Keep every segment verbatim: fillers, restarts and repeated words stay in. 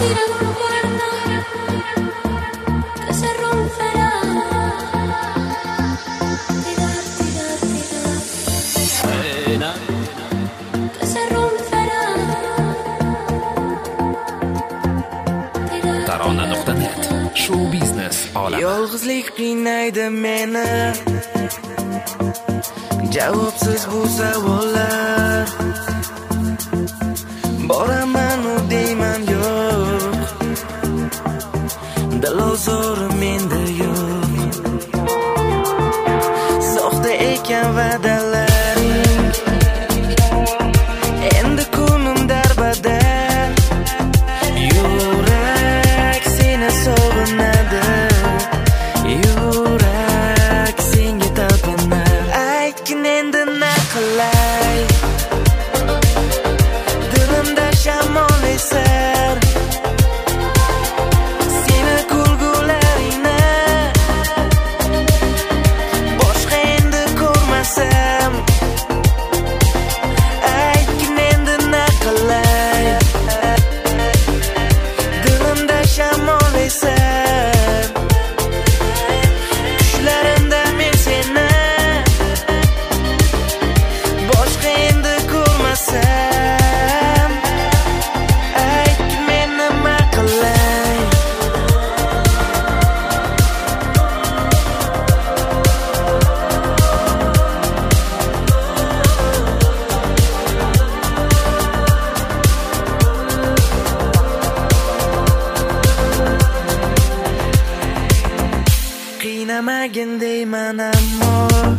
tarona nuqta net show biznes olami. Yolg'izlik qiynaydi meni, javobsiz bu savollar. Boraman u deyman yo'q, dilozorim menda yo'q. Soxta ekan va'dalaring, endi ko'nglim darbada. Yurak seni sog'inadi, yurak senga talpinar. Aytgin endi nima qilay, dilimda shamol esar. Seni kulgularingni boshqa endi ko'rmasam. Aytgin endi nima qilay, dilimda shamol esar. Tushlarimda men seni boshqa endi ko'rmasam. Aytgin men nima qilay. Qiynamagin deyman ammo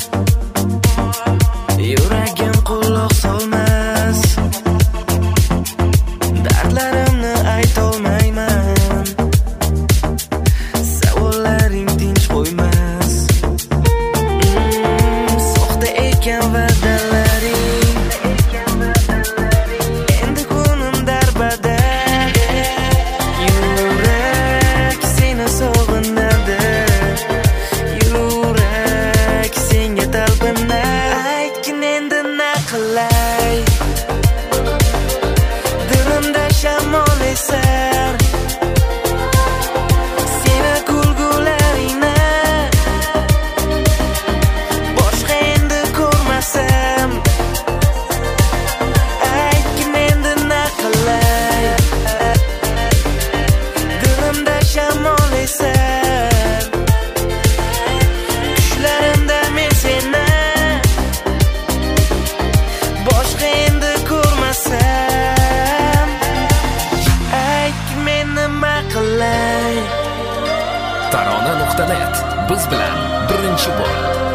yuragim quloq solmas. Dardlarimni aytolmayman, savollaring tinch qo'ymas. Mm, soxta ekan va'dalaring, endi ko'nglim darbada. Yurak seni sog'inadi, yurak senga talpinar. Aytgin endi nima qilay, dilimda shamol esar. Seni kulgularingni boshqa endi ko'rmasam. Aytgin endi nima qilay, dilimda shamol esar. Tushlarimda men seni boshqa endi ko'rmasam. Aytgin men nima qilay. tarona nuqta net biz bilan birinchi bo'l.